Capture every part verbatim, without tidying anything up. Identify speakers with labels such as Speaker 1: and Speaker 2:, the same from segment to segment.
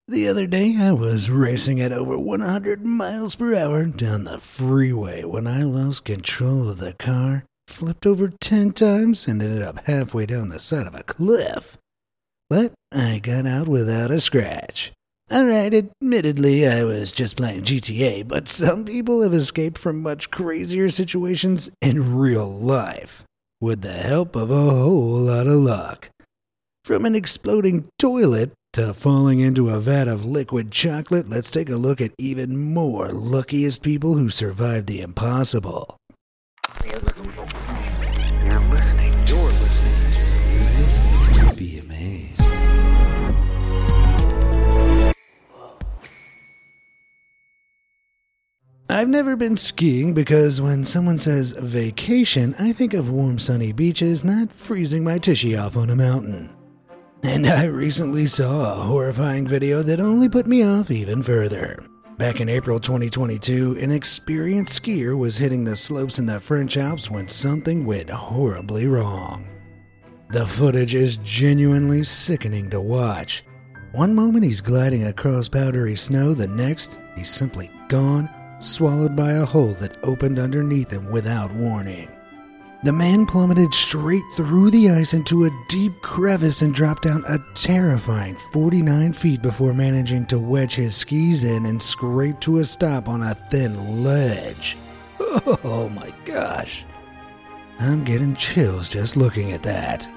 Speaker 1: The other day, I was racing at over one hundred miles per hour down the freeway when I lost control of the car, flipped over ten times, and ended up halfway down the side of a cliff. But I got out without a scratch. Alright, admittedly, I was just playing G T A, but some people have escaped from much crazier situations in real life, with the help of a whole lot of luck. From an exploding toilet to falling into a vat of liquid chocolate, let's take a look at even more luckiest people who survived the impossible.
Speaker 2: You're listening, you're listening to,
Speaker 1: You're listening to Be Amazed. I've never been skiing because when someone says vacation, I think of warm sunny beaches, not freezing my tushy off on a mountain. And I recently saw a horrifying video that only put me off even further. Back in April twenty twenty-two, an experienced skier was hitting the slopes in the French Alps when something went horribly wrong. The footage is genuinely sickening to watch. One moment he's gliding across powdery snow, the next he's simply gone, swallowed by a hole that opened underneath him without warning. The man plummeted straight through the ice into a deep crevice and dropped down a terrifying forty-nine feet before managing to wedge his skis in and scrape to a stop on a thin ledge. Oh my gosh. I'm getting chills just looking at that.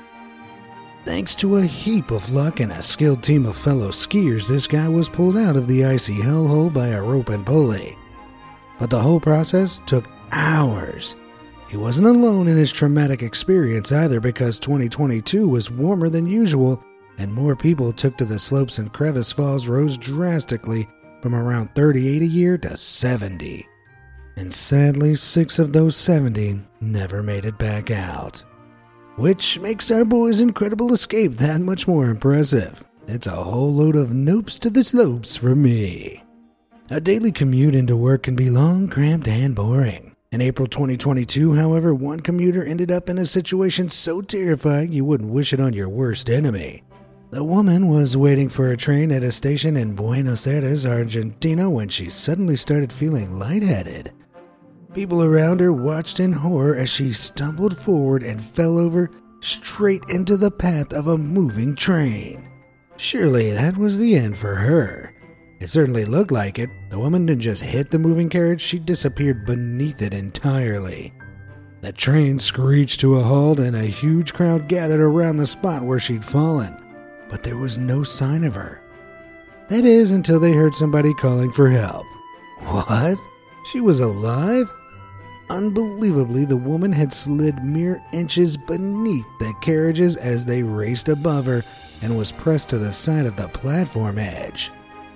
Speaker 1: Thanks to a heap of luck and a skilled team of fellow skiers, this guy was pulled out of the icy hellhole by a rope and pulley. But the whole process took hours. He wasn't alone in his traumatic experience either, because twenty twenty-two was warmer than usual and more people took to the slopes, and crevice falls rose drastically from around thirty-eight a year to seventy. And sadly, six of those seventy never made it back out. Which makes our boy's incredible escape that much more impressive. It's a whole load of nopes to the slopes for me. A daily commute into work can be long, cramped, and boring. In April twenty twenty-two, however, one commuter ended up in a situation so terrifying you wouldn't wish it on your worst enemy. The woman was waiting for a train at a station in Buenos Aires, Argentina, when she suddenly started feeling lightheaded. People around her watched in horror as she stumbled forward and fell over straight into the path of a moving train. Surely that was the end for her. It certainly looked like it. The woman didn't just hit the moving carriage, she disappeared beneath it entirely. The train screeched to a halt and a huge crowd gathered around the spot where she'd fallen. But there was no sign of her. That is, until they heard somebody calling for help. What? She was alive? Unbelievably, the woman had slid mere inches beneath the carriages as they raced above her and was pressed to the side of the platform edge.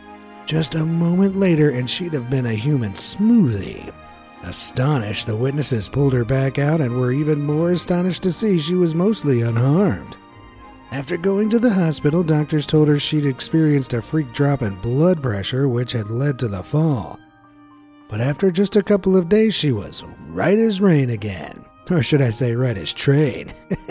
Speaker 1: Just a moment later, and she'd have been a human smoothie. Astonished, the witnesses pulled her back out and were even more astonished to see she was mostly unharmed. After going to the hospital, doctors told her she'd experienced a freak drop in blood pressure, which had led to the fall. But after just a couple of days, she was right as rain again. Or should I say right as train?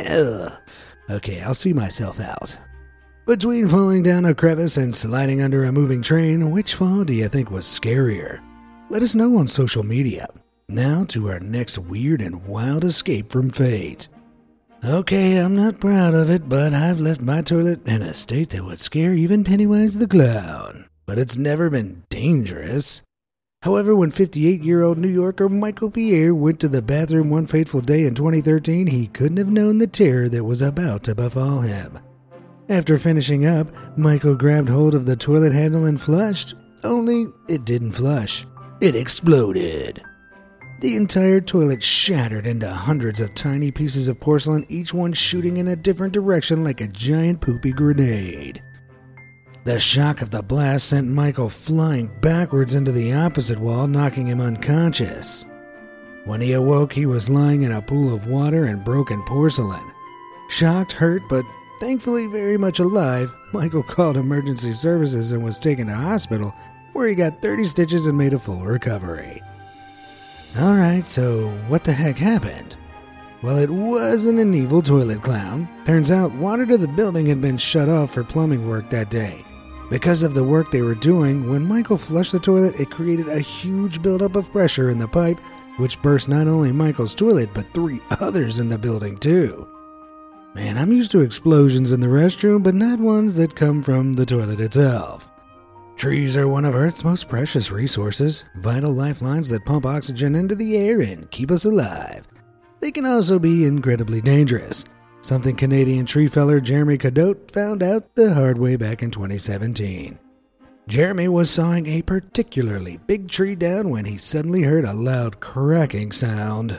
Speaker 1: Okay, I'll see myself out. Between falling down a crevice and sliding under a moving train, which fall do you think was scarier? Let us know on social media. Now to our next weird and wild escape from fate. Okay, I'm not proud of it, but I've left my toilet in a state that would scare even Pennywise the Clown. But it's never been dangerous. However, when fifty-eight-year-old New Yorker Michael Pierre went to the bathroom one fateful day in twenty thirteen, he couldn't have known the terror that was about to befall him. After finishing up, Michael grabbed hold of the toilet handle and flushed, only it didn't flush. It exploded. The entire toilet shattered into hundreds of tiny pieces of porcelain, each one shooting in a different direction like a giant poopy grenade. The shock of the blast sent Michael flying backwards into the opposite wall, knocking him unconscious. When he awoke, he was lying in a pool of water and broken porcelain. Shocked, hurt, but thankfully very much alive, Michael called emergency services and was taken to hospital, where he got thirty stitches and made a full recovery. Alright, so what the heck happened? Well, it wasn't an evil toilet clown. Turns out water to the building had been shut off for plumbing work that day. Because of the work they were doing, when Michael flushed the toilet, it created a huge buildup of pressure in the pipe, which burst not only Michael's toilet, but three others in the building too. Man, I'm used to explosions in the restroom, but not ones that come from the toilet itself. Trees are one of Earth's most precious resources, vital lifelines that pump oxygen into the air and keep us alive. They can also be incredibly dangerous, something Canadian tree feller Jeremy Cadotte found out the hard way back in twenty seventeen. Jeremy was sawing a particularly big tree down when he suddenly heard a loud cracking sound.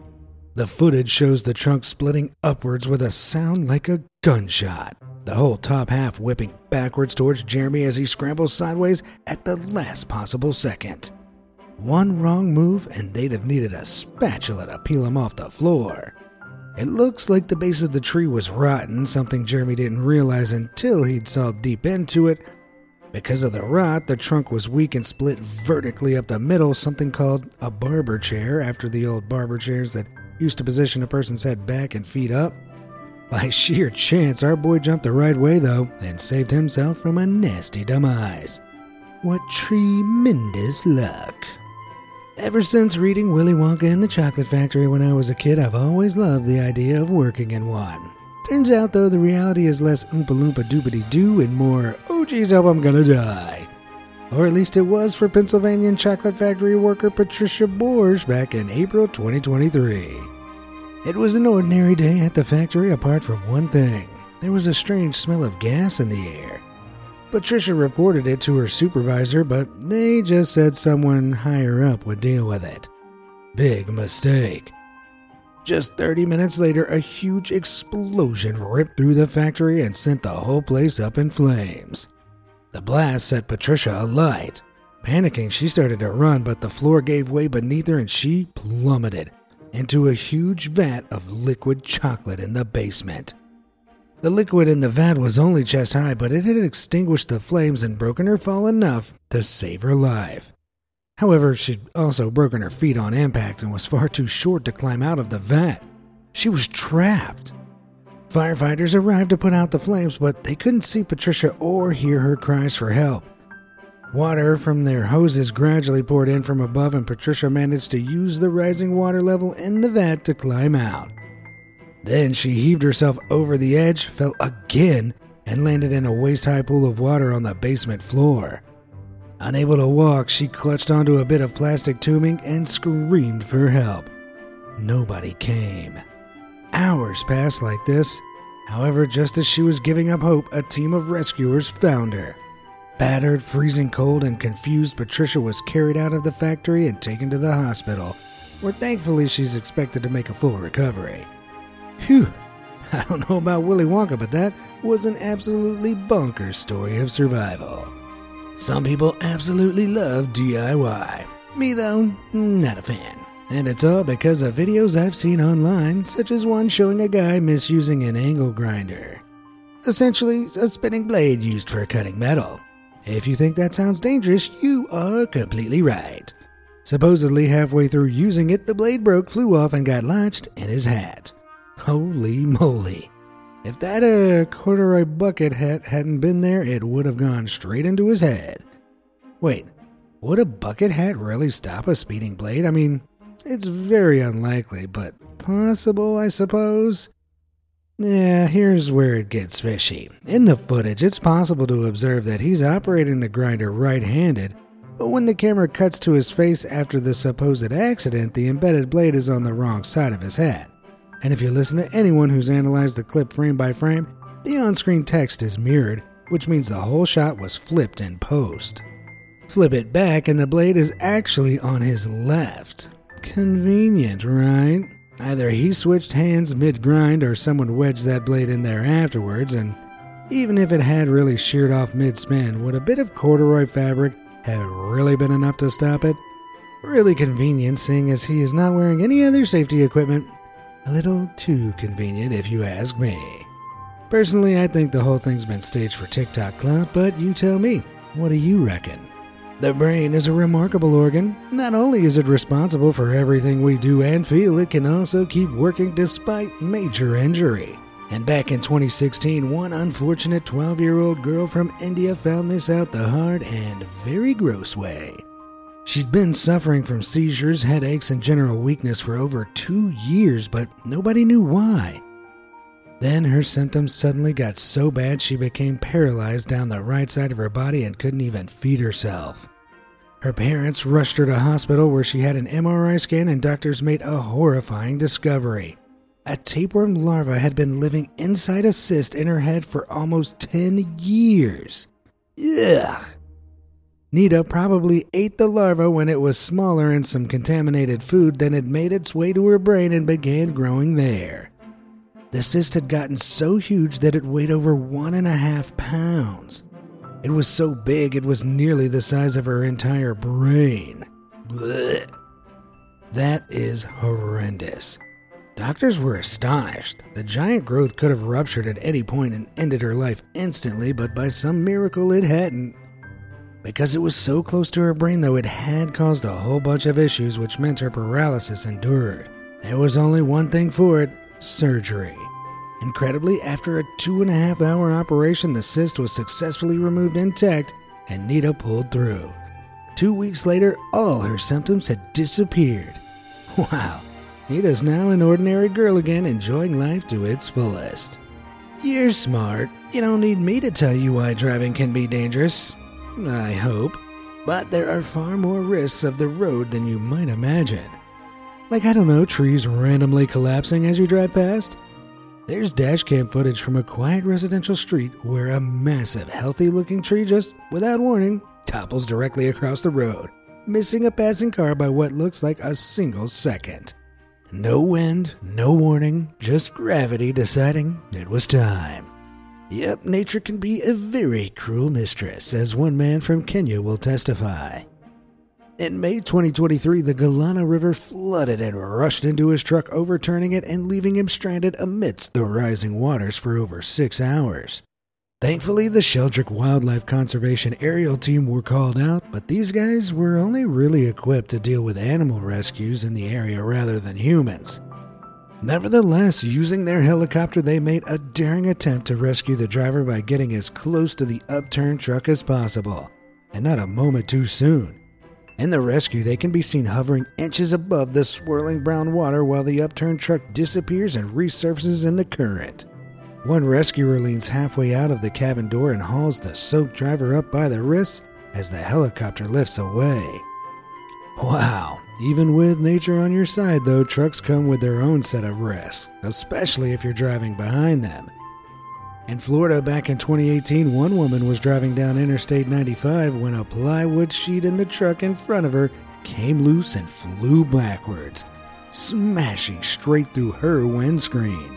Speaker 1: The footage shows the trunk splitting upwards with a sound like a gunshot, the whole top half whipping backwards towards Jeremy as he scrambles sideways at the last possible second. One wrong move and they'd have needed a spatula to peel him off the floor. It looks like the base of the tree was rotten, something Jeremy didn't realize until he'd sawed deep into it. Because of the rot, the trunk was weak and split vertically up the middle, something called a barber chair, after the old barber chairs that used to position a person's head back and feet up. By sheer chance, our boy jumped the right way, though, and saved himself from a nasty demise. What tremendous luck. Ever since reading Willy Wonka and the Chocolate Factory when I was a kid, I've always loved the idea of working in one. Turns out, though, the reality is less oompa loompa doopity doo and more, oh geez, help, I'm gonna die. Or at least it was for Pennsylvanian Chocolate Factory worker Patricia Borge back in April twenty twenty-three. It was an ordinary day at the factory apart from one thing. There was a strange smell of gas in the air. Patricia reported it to her supervisor, but they just said someone higher up would deal with it. Big mistake. Just thirty minutes later, a huge explosion ripped through the factory and sent the whole place up in flames. The blast set Patricia alight. Panicking, she started to run, but the floor gave way beneath her and she plummeted into a huge vat of liquid chocolate in the basement. The liquid in the vat was only chest high, but it had extinguished the flames and broken her fall enough to save her life. However, she'd also broken her feet on impact and was far too short to climb out of the vat. She was trapped. Firefighters arrived to put out the flames, but they couldn't see Patricia or hear her cries for help. Water from their hoses gradually poured in from above, and Patricia managed to use the rising water level in the vat to climb out. Then she heaved herself over the edge, fell again, and landed in a waist-high pool of water on the basement floor. Unable to walk, she clutched onto a bit of plastic tubing and screamed for help. Nobody came. Hours passed like this. However, just as she was giving up hope, a team of rescuers found her. Battered, freezing cold, and confused, Patricia was carried out of the factory and taken to the hospital, where thankfully she's expected to make a full recovery. Phew, I don't know about Willy Wonka, but that was an absolutely bonkers story of survival. Some people absolutely love D I Y. Me, though, not a fan. And it's all because of videos I've seen online, such as one showing a guy misusing an angle grinder. Essentially, a spinning blade used for cutting metal. If you think that sounds dangerous, you are completely right. Supposedly halfway through using it, the blade broke, flew off, and got lodged in his hat. Holy moly. If that uh, corduroy bucket hat hadn't been there, it would have gone straight into his head. Wait, would a bucket hat really stop a speeding blade? I mean, it's very unlikely, but possible, I suppose? Yeah, here's where it gets fishy. In the footage, it's possible to observe that he's operating the grinder right-handed, but when the camera cuts to his face after the supposed accident, the embedded blade is on the wrong side of his hat. And if you listen to anyone who's analyzed the clip frame by frame, the on-screen text is mirrored, which means the whole shot was flipped in post. Flip it back and the blade is actually on his left. Convenient, right? Either he switched hands mid-grind or someone wedged that blade in there afterwards, and even if it had really sheared off mid-spin, would a bit of corduroy fabric have really been enough to stop it? Really convenient, seeing as he is not wearing any other safety equipment. A little too convenient, if you ask me. Personally, I think the whole thing's been staged for TikTok clout, but you tell me. What do you reckon? The brain is a remarkable organ. Not only is it responsible for everything we do and feel, it can also keep working despite major injury. And back in twenty sixteen, one unfortunate twelve-year-old girl from India found this out the hard and very gross way. She'd been suffering from seizures, headaches, and general weakness for over two years, but nobody knew why. Then her symptoms suddenly got so bad she became paralyzed down the right side of her body and couldn't even feed herself. Her parents rushed her to hospital where she had an M R I scan and doctors made a horrifying discovery. A tapeworm larva had been living inside a cyst in her head for almost ten years. Ugh! Nita probably ate the larva when it was smaller and some contaminated food, then it made its way to her brain and began growing there. The cyst had gotten so huge that it weighed over one and a half pounds. It was so big it was nearly the size of her entire brain. Blech. That is horrendous. Doctors were astonished. The giant growth could have ruptured at any point and ended her life instantly, but by some miracle it hadn't. Because it was so close to her brain, though, it had caused a whole bunch of issues, which meant her paralysis endured. There was only one thing for it: surgery. Incredibly, after a two and a half hour operation, the cyst was successfully removed intact, and Nita pulled through. Two weeks later, all her symptoms had disappeared. Wow, Nita's now an ordinary girl again, enjoying life to its fullest. You're smart. You don't need me to tell you why driving can be dangerous. I hope. But there are far more risks of the road than you might imagine. Like, I don't know, trees randomly collapsing as you drive past? There's dashcam footage from a quiet residential street where a massive, healthy-looking tree just, without warning, topples directly across the road, missing a passing car by what looks like a single second. No wind, no warning, just gravity deciding it was time. Yep, nature can be a very cruel mistress, as one man from Kenya will testify. In May twenty twenty-three, the Galana River flooded and rushed into his truck, overturning it and leaving him stranded amidst the rising waters for over six hours. Thankfully, the Sheldrick Wildlife Conservation aerial team were called out, but these guys were only really equipped to deal with animal rescues in the area rather than humans. Nevertheless, using their helicopter, they made a daring attempt to rescue the driver by getting as close to the upturned truck as possible, and not a moment too soon. In the rescue, they can be seen hovering inches above the swirling brown water while the upturned truck disappears and resurfaces in the current. One rescuer leans halfway out of the cabin door and hauls the soaked driver up by the wrists as the helicopter lifts away. Wow, even with nature on your side though, trucks come with their own set of risks, especially if you're driving behind them. In Florida back in twenty eighteen, one woman was driving down Interstate ninety-five when a plywood sheet in the truck in front of her came loose and flew backwards, smashing straight through her windscreen.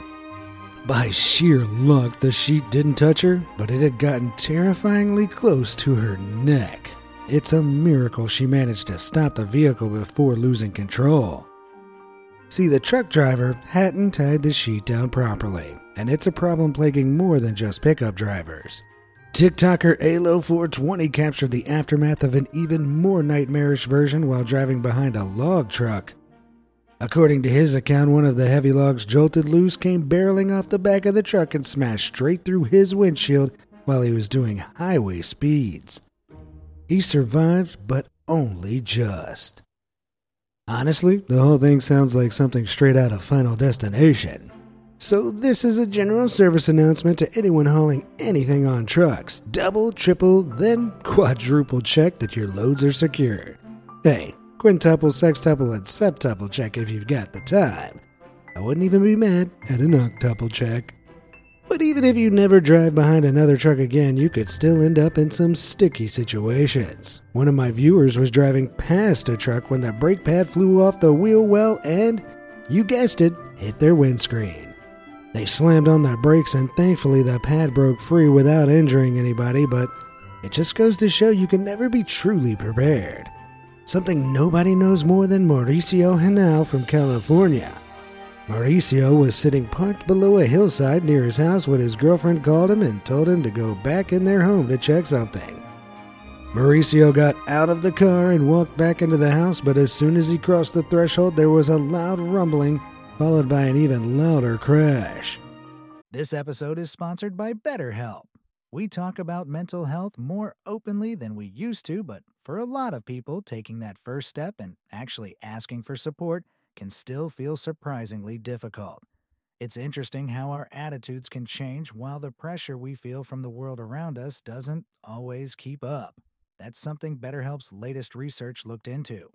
Speaker 1: By sheer luck, the sheet didn't touch her, but it had gotten terrifyingly close to her neck. It's a miracle she managed to stop the vehicle before losing control. See, the truck driver hadn't tied the sheet down properly, and it's a problem plaguing more than just pickup drivers. TikToker A L O four twenty captured the aftermath of an even more nightmarish version while driving behind a log truck. According to his account, one of the heavy logs jolted loose, came barreling off the back of the truck and smashed straight through his windshield while he was doing highway speeds. He survived, but only just. Honestly, the whole thing sounds like something straight out of Final Destination. So this is a general service announcement to anyone hauling anything on trucks. Double, triple, then quadruple check that your loads are secure. Hey, quintuple, sextuple, and septuple check if you've got the time. I wouldn't even be mad at an octuple check. But even if you never drive behind another truck again, you could still end up in some sticky situations. One of my viewers was driving past a truck when the brake pad flew off the wheel well and, you guessed it, hit their windscreen. They slammed on the brakes and thankfully the pad broke free without injuring anybody, but it just goes to show you can never be truly prepared. Something nobody knows more than Mauricio Henao from California. Mauricio was sitting parked below a hillside near his house when his girlfriend called him and told him to go back in their home to check something. Mauricio got out of the car and walked back into the house, but as soon as he crossed the threshold, there was a loud rumbling, followed by an even louder crash.
Speaker 3: This episode is sponsored by BetterHelp. We talk about mental health more openly than we used to, but for a lot of people, taking that first step and actually asking for support can still feel surprisingly difficult. It's interesting how our attitudes can change while the pressure we feel from the world around us doesn't always keep up. That's something BetterHelp's latest research looked into.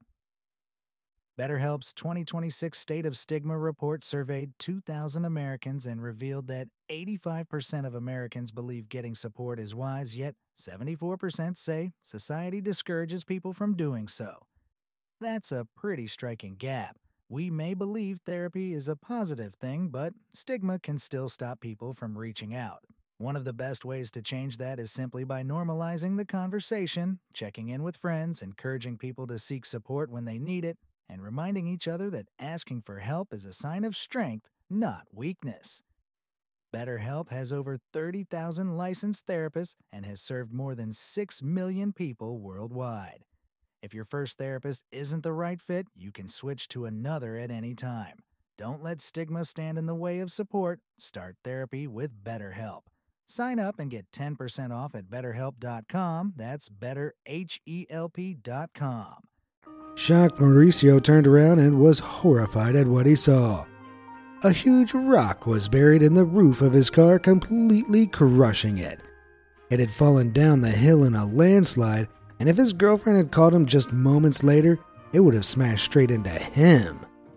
Speaker 3: BetterHelp's twenty twenty-six State of Stigma report surveyed two thousand Americans and revealed that eighty-five percent of Americans believe getting support is wise, yet seventy-four percent say society discourages people from doing so. That's a pretty striking gap. We may believe therapy is a positive thing, but stigma can still stop people from reaching out. One of the best ways to change that is simply by normalizing the conversation, checking in with friends, encouraging people to seek support when they need it, and reminding each other that asking for help is a sign of strength, not weakness. BetterHelp has over thirty thousand licensed therapists and has served more than six million people worldwide. If your first therapist isn't the right fit, you can switch to another at any time. Don't let stigma stand in the way of support. Start therapy with BetterHelp. Sign up and get ten percent off at better help dot com. That's better help dot com.
Speaker 1: Shocked, Mauricio turned around and was horrified at what he saw. A huge rock was buried in the roof of his car, completely crushing it. It had fallen down the hill in a landslide, and if his girlfriend had called him just moments later, it would have smashed straight into him.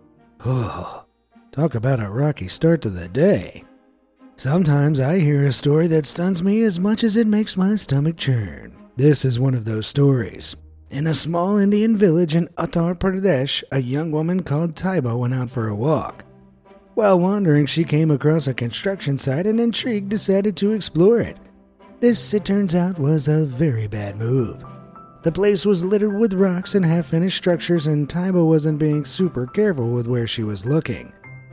Speaker 1: Oh, talk about a rocky start to the day. Sometimes I hear a story that stuns me as much as it makes my stomach churn. This is one of those stories. In a small Indian village in Uttar Pradesh, a young woman called Taiba went out for a walk. While wandering, she came across a construction site and, intrigued, decided to explore it. This, it turns out, was a very bad move. The place was littered with rocks and half-finished structures, and Taiba wasn't being super careful with where she was looking.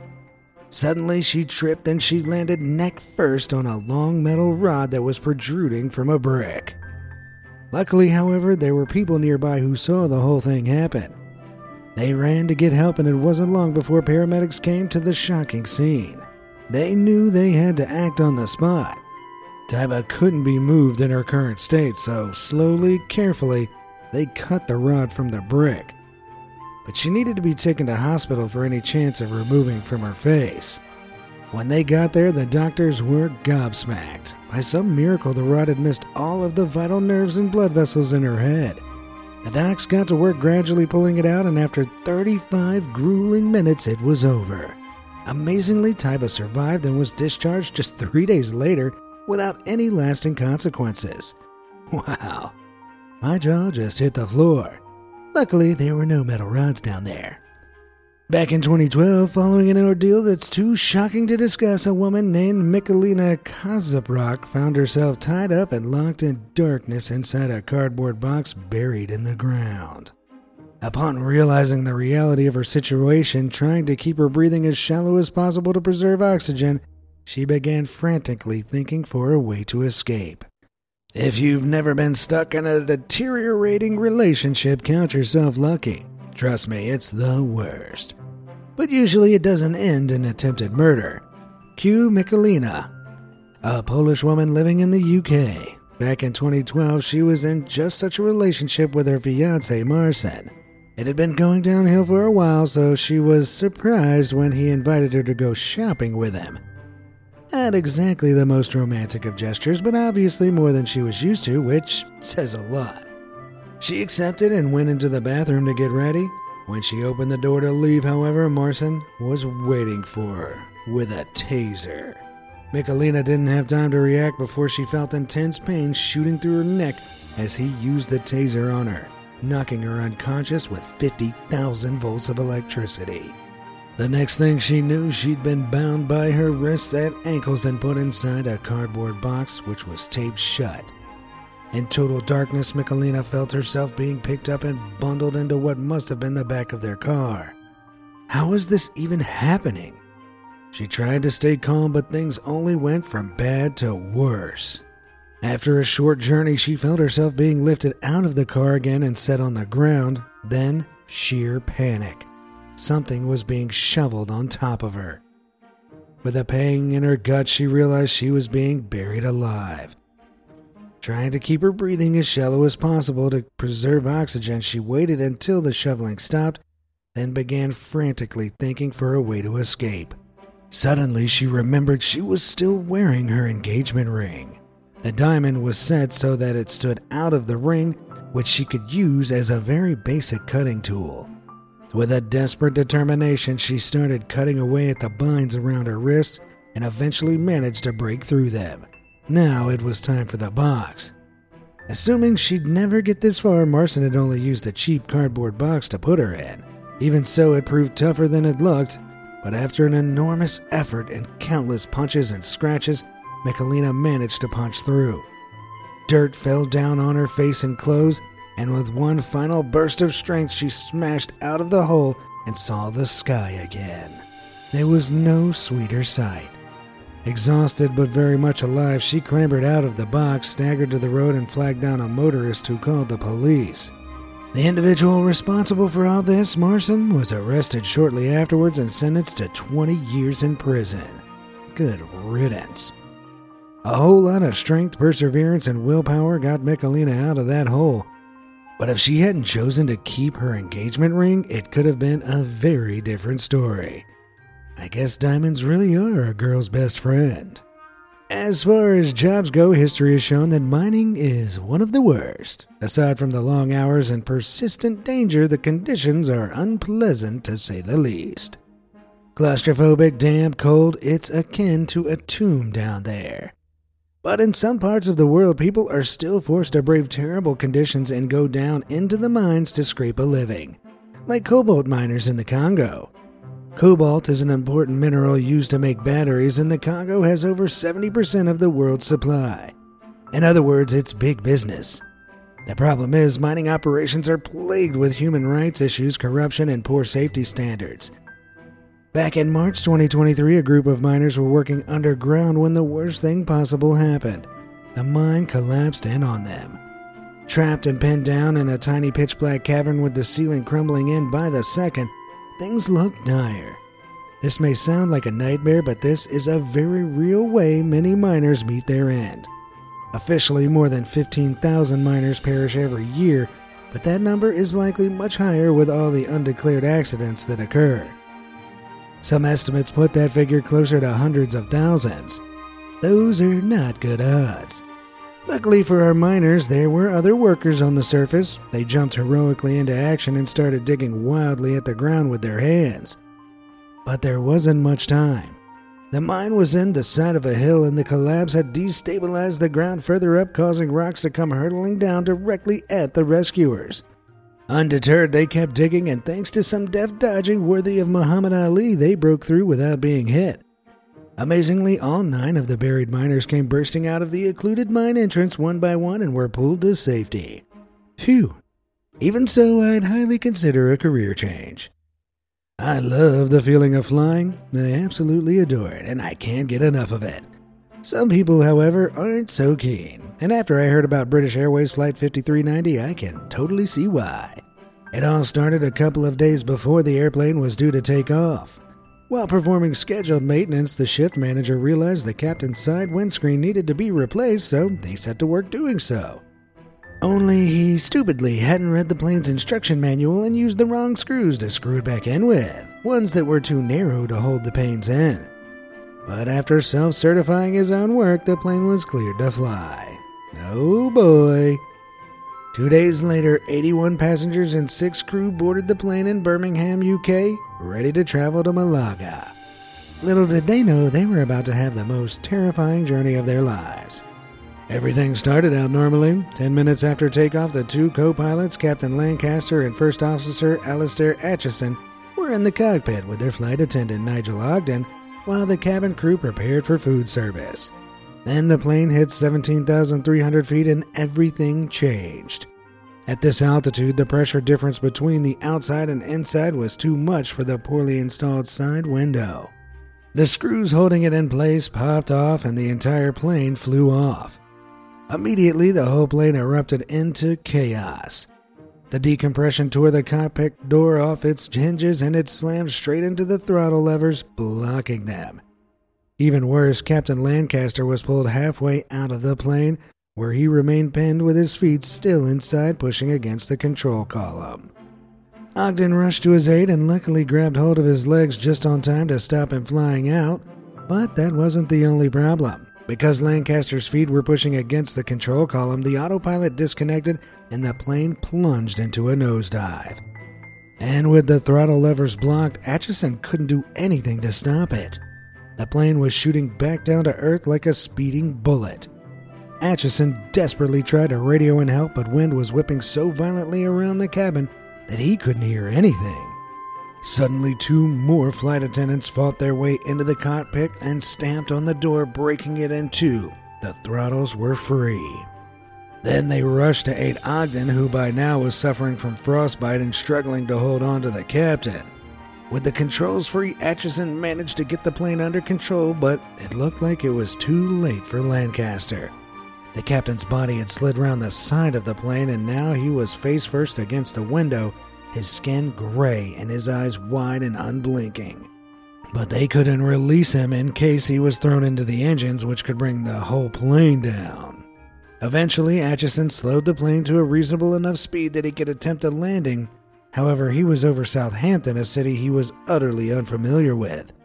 Speaker 1: Suddenly, she tripped and she landed neck first on a long metal rod that was protruding from a brick. Luckily, however, there were people nearby who saw the whole thing happen. They ran to get help, and it wasn't long before paramedics came to the shocking scene. They knew they had to act on the spot. Taiba couldn't be moved in her current state, so slowly, carefully, they cut the rod from the brick. But she needed to be taken to hospital for any chance of removing from her face. When they got there, the doctors were gobsmacked. By some miracle, the rod had missed all of the vital nerves and blood vessels in her head. The docs got to work gradually pulling it out, and after thirty-five grueling minutes, it was over. Amazingly, Taiba survived and was discharged just three days later without any lasting consequences. Wow. My jaw just hit the floor. Luckily, there were no metal rods down there. Back in twenty twelve, following an ordeal that's too shocking to discuss, a woman named Michalina Kazabrok found herself tied up and locked in darkness inside a cardboard box buried in the ground. Upon realizing the reality of her situation, trying to keep her breathing as shallow as possible to preserve oxygen, she began frantically thinking for a way to escape. If you've never been stuck in a deteriorating relationship, count yourself lucky. Trust me, it's the worst. But usually it doesn't end in attempted murder. Cue Michalina, a Polish woman living in the U K. Back in twenty twelve, she was in just such a relationship with her fiancé, Marcin. It had been going downhill for a while, so she was surprised when he invited her to go shopping with him. Not exactly the most romantic of gestures, but obviously more than she was used to, which says a lot. She accepted and went into the bathroom to get ready. When she opened the door to leave, however, Marcin was waiting for her with a taser. Michalina didn't have time to react before she felt intense pain shooting through her neck as he used the taser on her, knocking her unconscious with fifty thousand volts of electricity. The next thing she knew, she'd been bound by her wrists and ankles and put inside a cardboard box which was taped shut. In total darkness, Michalina felt herself being picked up and bundled into what must have been the back of their car. How is this even happening? She tried to stay calm, but things only went from bad to worse. After a short journey, she felt herself being lifted out of the car again and set on the ground. Then, sheer panic. Something was being shoveled on top of her. With a pang in her gut, she realized she was being buried alive. Trying to keep her breathing as shallow as possible to preserve oxygen, she waited until the shoveling stopped, then began frantically thinking for a way to escape. Suddenly, she remembered she was still wearing her engagement ring. The diamond was set so that it stood out of the ring, which she could use as a very basic cutting tool. With a desperate determination, she started cutting away at the binds around her wrists and eventually managed to break through them. Now it was time for the box. Assuming she'd never get this far, Marson had only used a cheap cardboard box to put her in. Even so, it proved tougher than it looked, but after an enormous effort and countless punches and scratches, Michelina managed to punch through. Dirt fell down on her face and clothes, and with one final burst of strength, she smashed out of the hole and saw the sky again. There was no sweeter sight. Exhausted but very much alive, she clambered out of the box, staggered to the road, and flagged down a motorist who called the police. The individual responsible for all this, Marson, was arrested shortly afterwards and sentenced to twenty years in prison. Good riddance. A whole lot of strength, perseverance, and willpower got Michelina out of that hole. But if she hadn't chosen to keep her engagement ring, it could have been a very different story. I guess diamonds really are a girl's best friend. As far as jobs go, history has shown that mining is one of the worst. Aside from the long hours and persistent danger, the conditions are unpleasant to say the least. Claustrophobic, damp, cold, it's akin to a tomb down there. But in some parts of the world, people are still forced to brave terrible conditions and go down into the mines to scrape a living, like cobalt miners in the Congo. Cobalt is an important mineral used to make batteries, and the Congo has over seventy percent of the world's supply. In other words, it's big business. The problem is, mining operations are plagued with human rights issues, corruption, and poor safety standards. Back in March twenty twenty-three, a group of miners were working underground when the worst thing possible happened. The mine collapsed in on them. Trapped and pinned down in a tiny pitch-black cavern with the ceiling crumbling in by the second, things looked dire. This may sound like a nightmare, but this is a very real way many miners meet their end. Officially, more than fifteen thousand miners perish every year, but that number is likely much higher with all the undeclared accidents that occur. Some estimates put that figure closer to hundreds of thousands. Those are not good odds. Luckily for our miners, there were other workers on the surface. They jumped heroically into action and started digging wildly at the ground with their hands. But there wasn't much time. The mine was in the side of a hill, and the collapse had destabilized the ground further up, causing rocks to come hurtling down directly at the rescuers. Undeterred, they kept digging, and thanks to some deft dodging worthy of Muhammad Ali, they broke through without being hit. Amazingly, all nine of the buried miners came bursting out of the occluded mine entrance one by one and were pulled to safety. Phew. Even so, I'd highly consider a career change. I love the feeling of flying. I absolutely adore it, and I can't get enough of it. Some people, however, aren't so keen, and after I heard about British Airways Flight fifty-three ninety, I can totally see why. It all started a couple of days before the airplane was due to take off. While performing scheduled maintenance, the shift manager realized the captain's side windscreen needed to be replaced, so they set to work doing so. Only he stupidly hadn't read the plane's instruction manual and used the wrong screws to screw it back in with, ones that were too narrow to hold the panes in. But after self-certifying his own work, the plane was cleared to fly. Oh boy. Two days later, eighty-one passengers and six crew boarded the plane in Birmingham, U K, ready to travel to Malaga. Little did they know they were about to have the most terrifying journey of their lives. Everything started out normally. Ten minutes after takeoff, the two co-pilots, Captain Lancaster and First Officer Alistair Atchison, were in the cockpit with their flight attendant Nigel Ogden, while the cabin crew prepared for food service. Then the plane hit seventeen thousand three hundred feet and everything changed. At this altitude, the pressure difference between the outside and inside was too much for the poorly installed side window. The screws holding it in place popped off and the entire plane flew off. Immediately, the whole plane erupted into chaos. The decompression tore the cockpit door off its hinges and it slammed straight into the throttle levers, blocking them. Even worse, Captain Lancaster was pulled halfway out of the plane, where he remained pinned with his feet still inside, pushing against the control column. Ogden rushed to his aid and luckily grabbed hold of his legs just on time to stop him flying out, but that wasn't the only problem. Because Lancaster's feet were pushing against the control column, the autopilot disconnected and the plane plunged into a nosedive. And with the throttle levers blocked, Atchison couldn't do anything to stop it. The plane was shooting back down to Earth like a speeding bullet. Atchison desperately tried to radio in help, but wind was whipping so violently around the cabin that he couldn't hear anything. Suddenly, two more flight attendants fought their way into the cockpit and stamped on the door, breaking it in two. The throttles were free. Then they rushed to aid Ogden, who by now was suffering from frostbite and struggling to hold on to the captain. With the controls free, Atchison managed to get the plane under control, but it looked like it was too late for Lancaster. The captain's body had slid round the side of the plane, and now he was face first against the window, his skin gray and his eyes wide and unblinking. But they couldn't release him in case he was thrown into the engines, which could bring the whole plane down. Eventually, Atchison slowed the plane to a reasonable enough speed that he could attempt a landing. However, he was over Southampton, a city he was utterly unfamiliar with.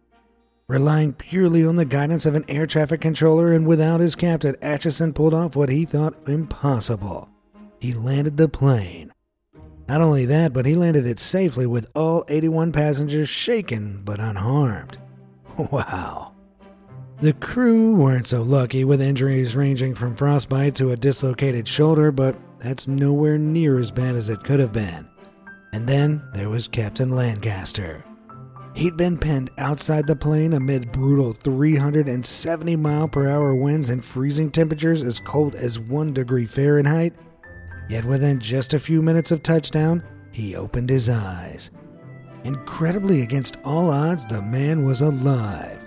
Speaker 1: Relying purely on the guidance of an air traffic controller and without his captain, Atchison pulled off what he thought impossible. He landed the plane. Not only that, but he landed it safely with all eighty-one passengers shaken but unharmed. Wow. The crew weren't so lucky, with injuries ranging from frostbite to a dislocated shoulder, but that's nowhere near as bad as it could have been. And then there was Captain Lancaster. He'd been pinned outside the plane amid brutal three hundred seventy mile per hour winds and freezing temperatures as cold as one degree Fahrenheit. Yet within just a few minutes of touchdown, he opened his eyes. Incredibly, against all odds, the man was alive.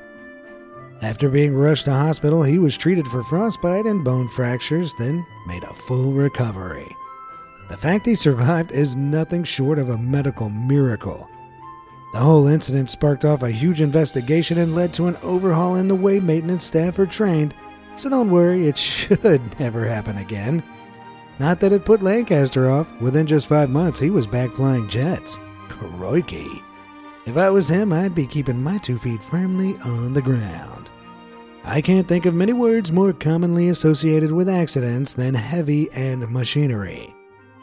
Speaker 1: After being rushed to hospital, he was treated for frostbite and bone fractures, then made a full recovery. The fact he survived is nothing short of a medical miracle. The whole incident sparked off a huge investigation and led to an overhaul in the way maintenance staff are trained, so don't worry, it should never happen again. Not that it put Lancaster off. Within just five months, he was back flying jets. Crikey. If I was him, I'd be keeping my two feet firmly on the ground. I can't think of many words more commonly associated with accidents than heavy and machinery.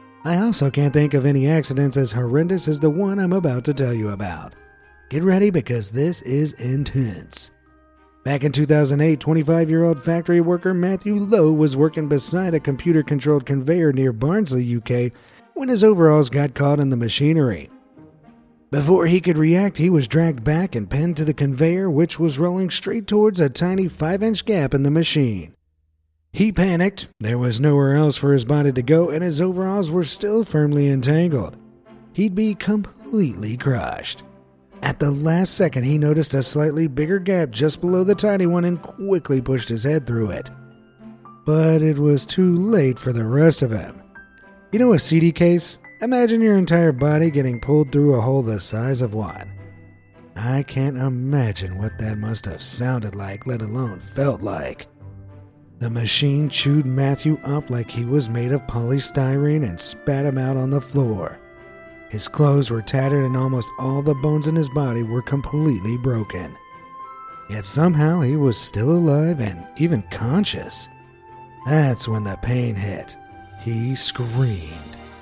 Speaker 1: I also can't think of any accidents as horrendous as the one I'm about to tell you about. Get ready, because this is intense. Back in two thousand eight, twenty-five-year-old factory worker Matthew Lowe was working beside a computer-controlled conveyor near Barnsley, U K, when his overalls got caught in the machinery. Before he could react, he was dragged back and pinned to the conveyor, which was rolling straight towards a tiny five-inch gap in the machine. He panicked. There was nowhere else for his body to go, and his overalls were still firmly entangled. He'd be completely crushed. At the last second, he noticed a slightly bigger gap just below the tiny one and quickly pushed his head through it. But it was too late for the rest of him. You know a C D case? Imagine your entire body getting pulled through a hole the size of one. I can't imagine what that must have sounded like, let alone felt like. The machine chewed Matthew up like he was made of polystyrene and spat him out on the floor. His clothes were tattered and almost all the bones in his body were completely broken. Yet somehow he was still alive and even conscious. That's when the pain hit. He screamed.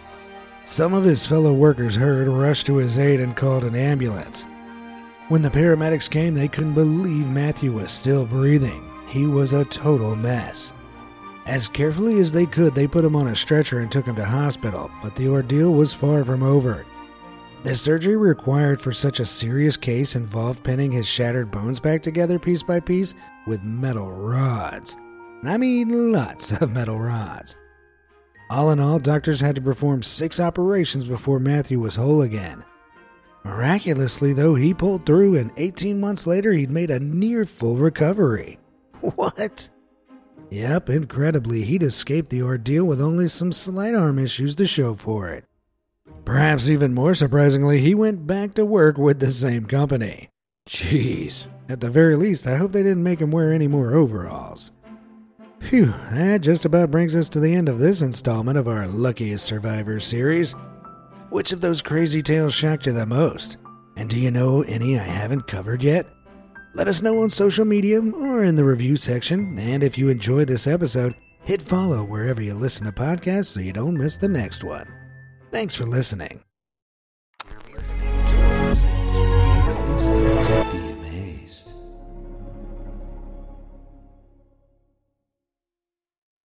Speaker 1: Some of his fellow workers heard, rushed to his aid, and called an ambulance. When the paramedics came, they couldn't believe Matthew was still breathing. He was a total mess. As carefully as they could, they put him on a stretcher and took him to hospital, but the ordeal was far from over. The surgery required for such a serious case involved pinning his shattered bones back together piece by piece with metal rods. I mean, lots of metal rods. All in all, doctors had to perform six operations before Matthew was whole again. Miraculously, though, he pulled through, and eighteen months later, he'd made a near full recovery. What? Yep, incredibly, he'd escaped the ordeal with only some slight arm issues to show for it. Perhaps even more surprisingly, he went back to work with the same company. Jeez. At the very least, I hope they didn't make him wear any more overalls. Phew, that just about brings us to the end of this installment of our Luckiest Survivors series. Which of those crazy tales shocked you the most? And do you know any I haven't covered yet? Let us know on social media or in the review section, and if you enjoyed this episode, hit follow wherever you listen to podcasts so you don't miss the next one. Thanks for listening.